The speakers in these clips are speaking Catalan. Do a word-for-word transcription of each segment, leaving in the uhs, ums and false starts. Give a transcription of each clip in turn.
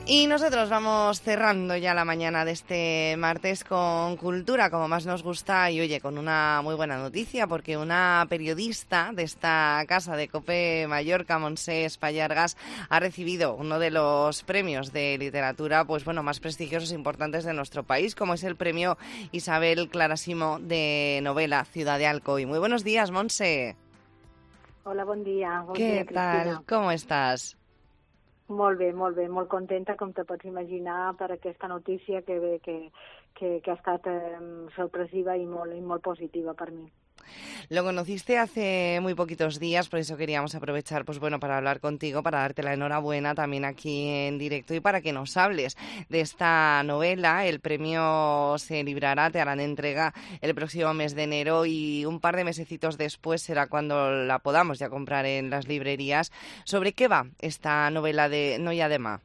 Y nosotros vamos cerrando ya la mañana de este martes con cultura, como más nos gusta, y oye, con una muy buena noticia, porque una periodista de esta casa de COPE Mallorca, Montse Espallargas, ha recibido uno de los premios de literatura, pues bueno, más prestigiosos e importantes de nuestro país, como es el premio Isabel Clarasimo de novela Ciudad de Alcoy. Muy buenos días, Montse. Hola, bon dia. Bon ¿Qué dia, tal? Cristina. ¿Cómo estás? Molt bé, molt bé, molt contenta, com te pots imaginar, per aquesta notícia que, que, que, que ha estat eh, sorpresiva i molt, i molt positiva per mi. Lo conociste hace muy poquitos días, por eso queríamos aprovechar, pues bueno, para hablar contigo, para darte la enhorabuena también aquí en directo y para que nos hables de esta novela. El premio se librará, te harán entrega el próximo mes de enero y un par de mesecitos después será cuando la podamos ya comprar en las librerías. ¿Sobre qué va esta novela de Noia Demà?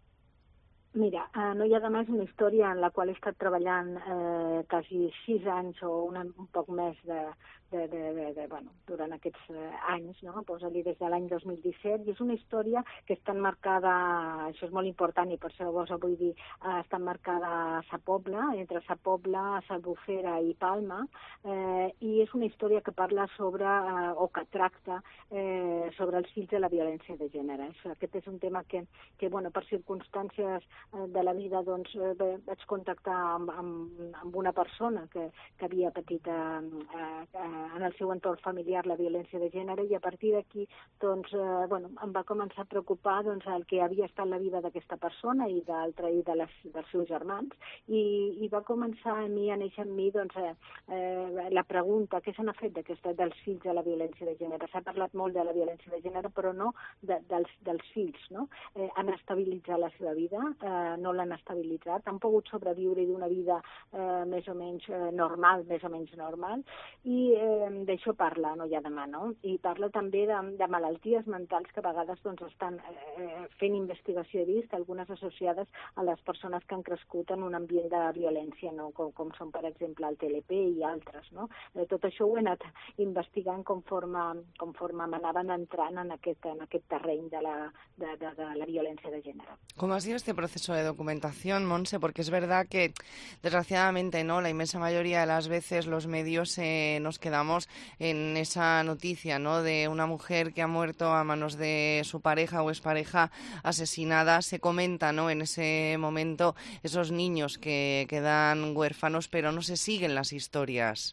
Mira, uh, Noia Demà és una història en la qual he estat treballant eh, quasi sis anys o una, un poc més de, de, de, de, de, bueno, durant aquests eh, anys, no? Posa-li des de l'any dos mil disset, i és una història que està enmarcada, això és molt important i per això vos ho vull dir, eh, està enmarcada a Sa Pobla, entre Sa Pobla, Albufera i Palma, eh, i és una història que parla sobre, eh, o que tracta eh, sobre els fills de la violència de gènere. Aquest és un tema que, que bueno, per circumstàncies de la vida, doncs, vaig contactar amb, amb, amb una persona que, que havia patit eh, eh, en el seu entorn familiar la violència de gènere, i a partir d'aquí doncs, eh, bueno, em va començar a preocupar doncs, el que havia estat la vida d'aquesta persona i d'altra i de les, dels seus germans, i, i va començar a mi a néixer en mi doncs, eh, eh, la pregunta: què se n'ha fet d'aquesta, dels fills de la violència de gènere? S'ha parlat molt de la violència de gènere, però no de, dels, dels fills, no? Eh, han estabilitzat la seva vida, eh, no l'han estabilitzat, han pogut sobreviure d'una vida eh, més o menys eh, normal, més o menys normal, i eh, d'això parla Noia Demà, no? I parla també de, de malalties mentals que a vegades doncs, estan eh, fent investigació, he vist, algunes associades a les persones que han crescut en un ambient de violència, no? com, com són, per exemple, el T L P i altres, no? Eh, tot això ho he anat investigant conforme, conforme m'anaven entrant en aquest, en aquest terreny de la, de, de, de la violència de gènere. ¿Cómo ha sido este proceso de documentación, Montse? Porque es verdad que, desgraciadamente, no, la inmensa mayoría de las veces los medios eh, nos quedamos en esa noticia, ¿no?, de una mujer que ha muerto a manos de su pareja o expareja asesinada. Se comenta, ¿no?, en ese momento esos niños que quedan huérfanos, pero no se siguen las historias.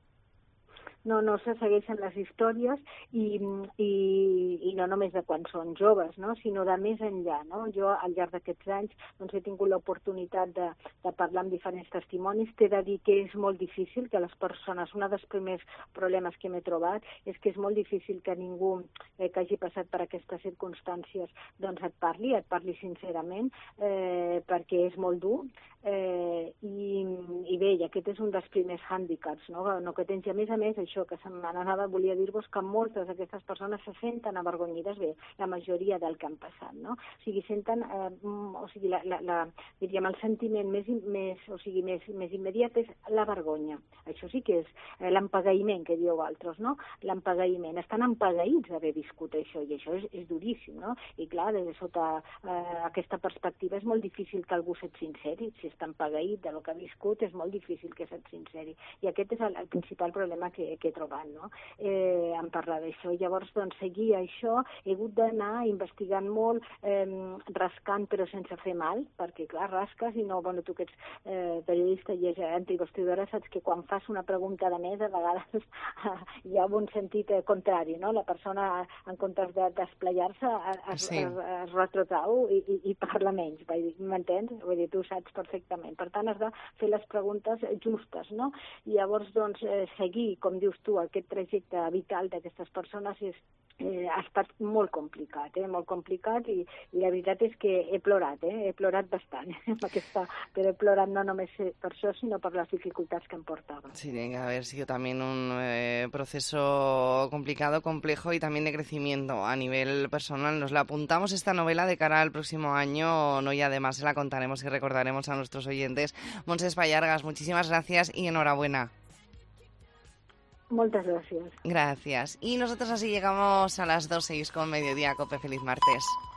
No, no se segueixen les històries i, i, i no només de quan són joves, no? Sinó de més enllà, no? Jo al llarg d'aquests anys doncs, he tingut l'oportunitat de, de parlar amb diferents testimonis. T'he de dir que és molt difícil que les persones, un dels primers problemes que m'he trobat és que és molt difícil que ningú eh, que hagi passat per aquestes circumstàncies doncs et parli, et parli sincerament, eh, perquè és molt dur. Eh, i, i bé, i aquest és un dels primers hàndicaps, no? No que tens, i a més a més això que setmanada volia dir-vos que moltes d'aquestes persones se senten avergonyides, bé, la majoria del que han passat, no? O sigui, senten, eh, o sigui, la, la, la, diríem, el sentiment més, més, o sigui, més, més immediat és la vergonya. Això sí que és eh, l'empagueïment que dieu altres, no? L'empagueïment. Estan empagueïts d'haver viscut això, i això és, és duríssim, no? I clar, des de sota eh, aquesta perspectiva és molt difícil que algú se't sinceri. Si està empagueït de lo que ha viscut, és molt difícil que se't sinceri. I aquest és el, el principal problema que, que he trobat, no? Eh, en parlar d'això. Llavors, doncs, seguir això, he hagut d'anar investigant molt, eh, rascant però sense fer mal, perquè, clar, rasques i no, bueno, tu que ets eh, periodista i antivestidora, saps que quan fas una pregunta de més, a vegades eh, hi ha un sentit eh, contrari, no? La persona, en comptes de desplegar-se, es, sí. es, es retrotrau i, i, i parla menys, m'entens? Vull dir, tu saps perfectament. Per tant, has de fer les preguntes justes, no? I llavors, doncs, eh, seguir, com dius tu, aquest trajecte vital d'aquestes persones és, eh, ha estat molt complicat, eh? Molt complicat, i, i la veritat és que he plorat, eh? He plorat bastant, eh? Aquesta, però he plorat no només per això, sinó per les dificultats que em portava. Sí, tiene que haber sido también un eh, proceso complicado, complejo y también de crecimiento a nivel personal. Nos la apuntamos esta novela de cara al próximo año, no, y además se la contaremos y recordaremos a nuestros oyentes. Montse Espallargas, muchísimas gracias y enhorabuena. Muchas gracias. Gracias. Y nosotros así llegamos a las dos, seis con Mediodía Cope. Feliz martes.